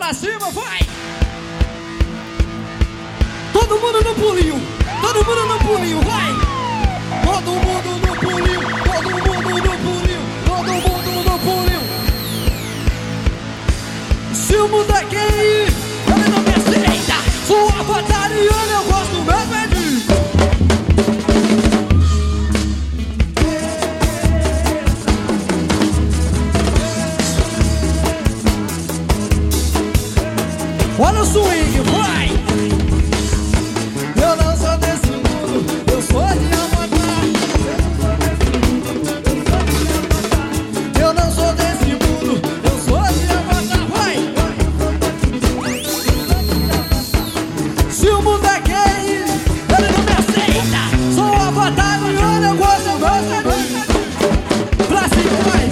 pra cima, vai! Todo mundo no pulinho, todo mundo no pulinho, vai! Todo mundo no pulinho, todo mundo no pulinho, todo mundo no pulinho. Se o mundo é quem ele não me aceita, sou avatariana, eu gosto mesmo é de... Olha o swing, vai! Eu não sou desse mundo, eu sou de Avatar. Eu não sou desse mundo, eu sou de Avatar, vai! Se o mundo é gay, ele não me aceita. Sou Avatar e eu gosto do meu caminho. Pra cima, vai!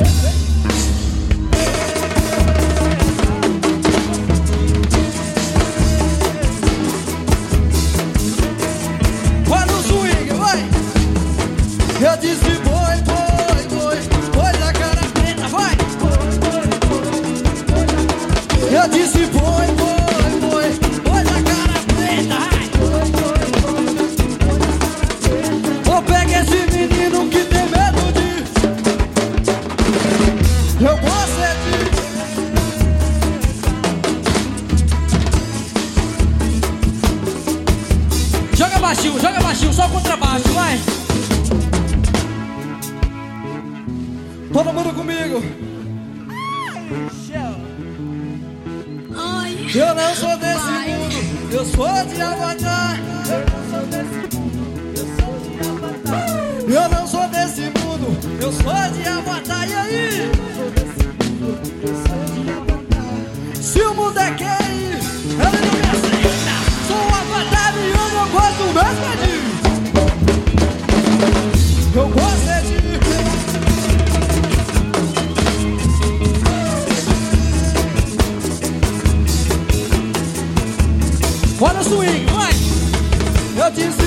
Eu disse boi, boi, boi, boi da cara preta, vai! Eu disse boi, boi, boi, boi da cara preta, vai! Ou pega esse menino que tem medo de... Eu gosto é de... Joga baixinho, só contrabaixo, vai! Todo mundo comigo. Eu não sou desse mundo, eu sou de Avatar. Eu não sou desse mundo, eu sou de Avatar. E aí? Se o mundo é gay, ele não me aceita. Sou um Avatar e eu não gosto mesmo de... Eu gosto é de... Olha o swing, vai! Eu disse